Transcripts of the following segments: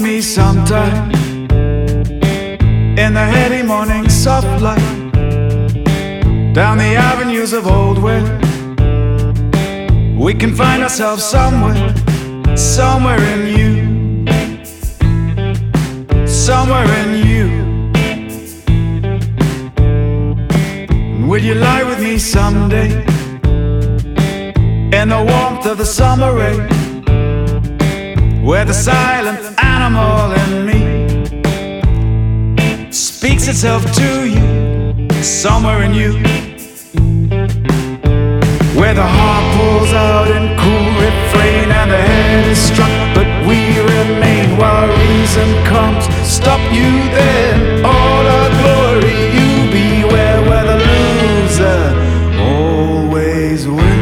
me sometime in the heady morning soft light, down the avenues of old where we can find ourselves somewhere, somewhere in you, somewhere in you. Would you lie with me someday in the warmth of the summer rain, where the silent animal in me speaks itself to you, somewhere in you, where the heart pulls out in cool refrain and the head is struck, but we remain while reason comes. Stop you then, all our glory, you beware, where the loser always wins.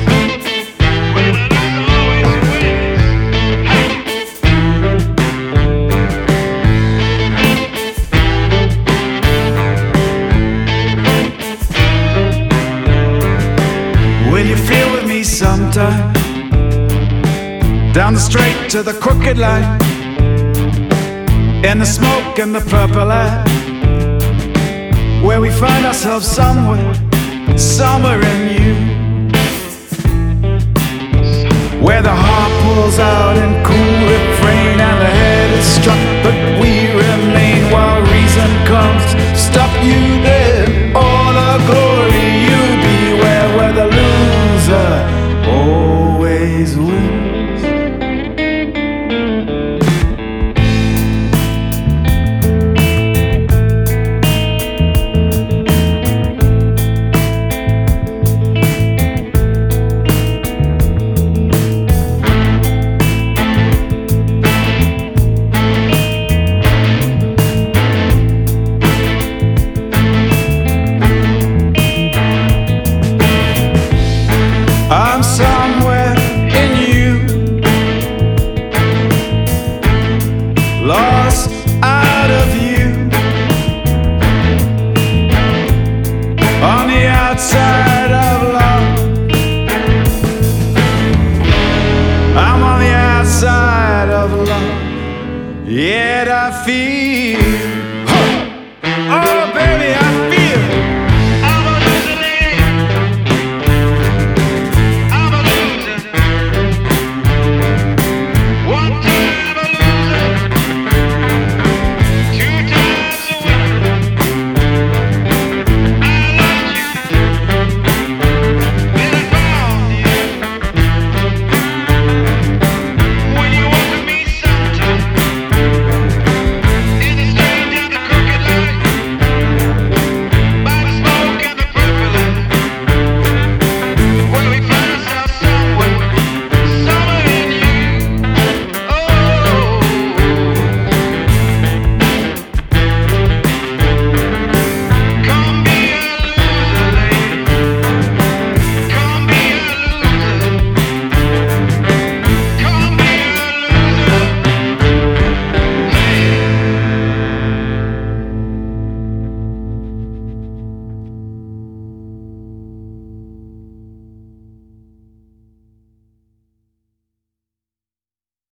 Will you feel with me sometime down the straight to the crooked line, in the smoke and the purple air, where we find ourselves somewhere, somewhere in you, where the heart pulls out in cool refrain and the head is struck, but we remain while reason comes. Stop you then, all our glory, you beware, where the loser always wins.